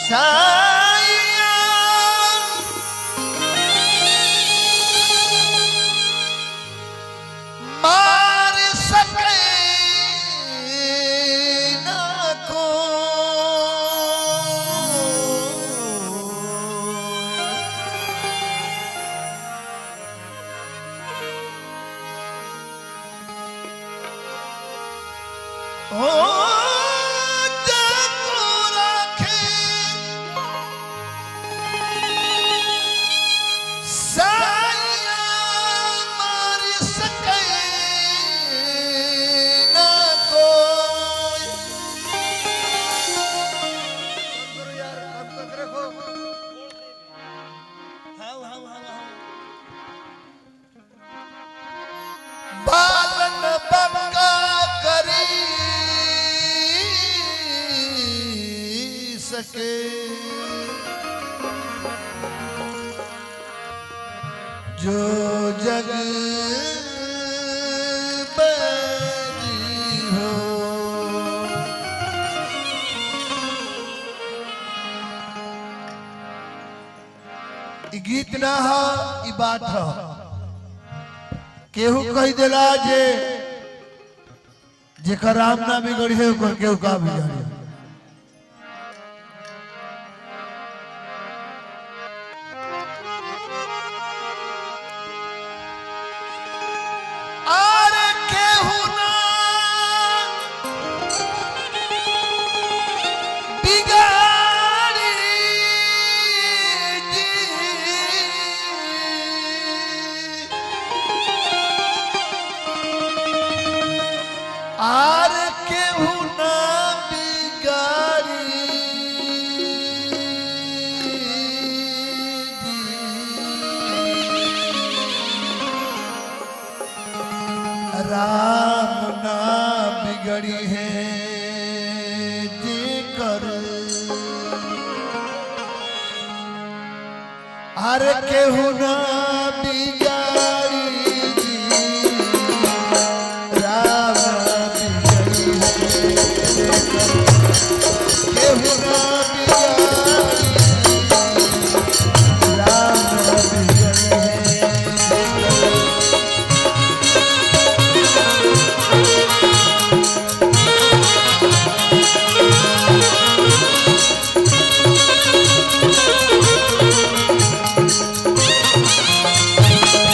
साया मार सके ना को बालन बंगा करी सके जो जग बरी हो ई गीत ना हो ई बात हो केहू कह देला जेकर राम ना बिगड़ी है ओकर केहू का बिगाड़ी अरे केहू ना बिगाड़ी आर केहू ना बिगाड़ी राम ना बिगड़ी है जेकर आर केहू ना बिगाड़ी राम केहू ना बिगाड़ी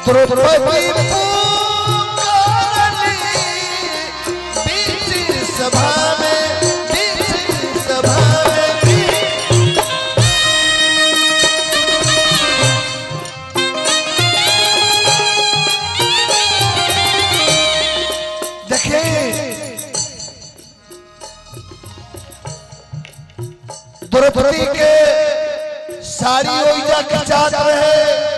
द्रौपदी पुकारली बीच सभा में, बीच सभा में। देखिए द्रौपदी के सारी ओइजा खिंचात रहे,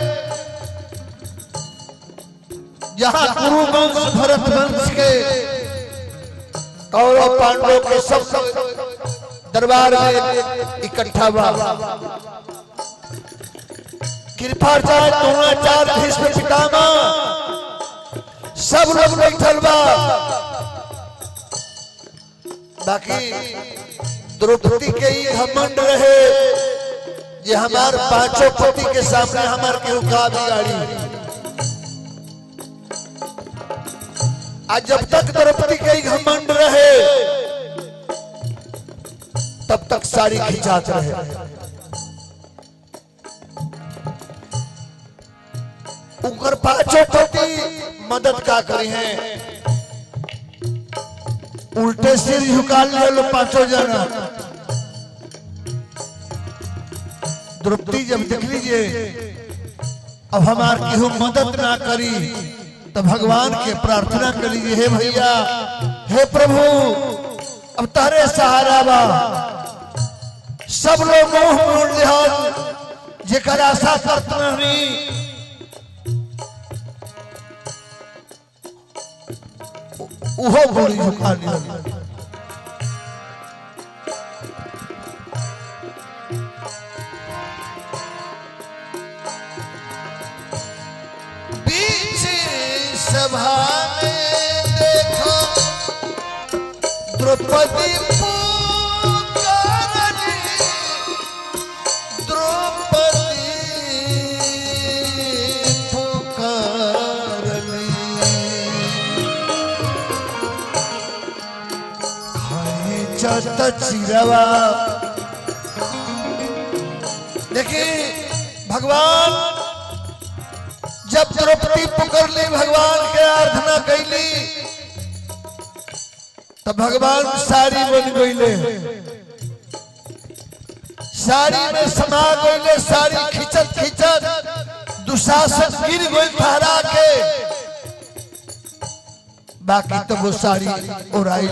जहां कुरुवंश भरत वंश के कौरव पांडवों के सब दरबार में इकट्ठा हुआ। कृपाचार्य द्रोणाचार्य भीष्म पितामह सब लोग बैठल बा। बाकी द्रौपदी के ही घमंड रहे जे हमार पांचों पति के सामने हमार केहू का बिगाड़ी। आज जब तक द्रौपदी के ही घमंड रहे तब तक साड़ी खिंचात रहे। उनकर पांचों पति मदद का करी हैं, उल्टे सिर झुका लिए पांचों जना। द्रौपदी जब देख लीजिए अब हमार केहू मदद ना करी तो भगवान के प्रार्थना कर लीजिए, हे भैया हे प्रभु अब तारे सहारा बा। सब लोग मुंह मोड़ लिया जेकर आशा करत नहीं, उहो गोली झुका लिया। बीच सभा में देखो द्रौपदी पुकारली, द्रौपदी पुकारली। चत चिरवा। देखिए भगवान जब द्रौपदी पुकार ली, भगवान के आराधना कैली तब भगवान साड़ी बन गईले, साड़ी में समा गईले। साड़ी खिंचत खिंचत दुशासन गिर गई फहरा के, बाकी तो वो साड़ी उड़ाई।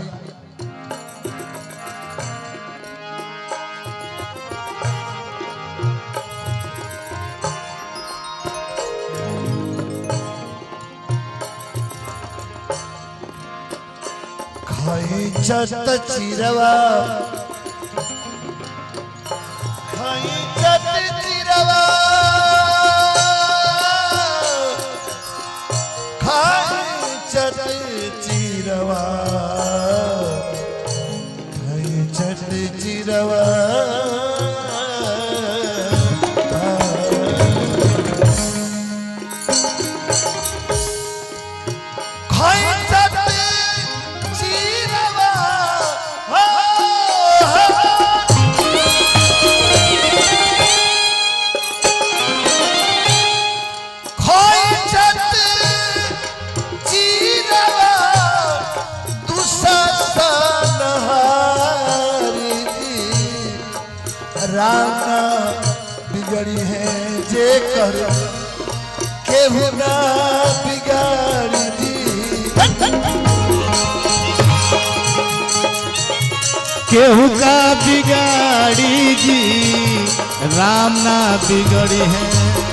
चत चिरवा, चत चिरवा, चत चिरवा, चत चिरवा। राना बिगड़ी है जे कर केहू ना बिगाड़ी दी, केहू का बिगाड़ी जी राम ना बिगड़ी है।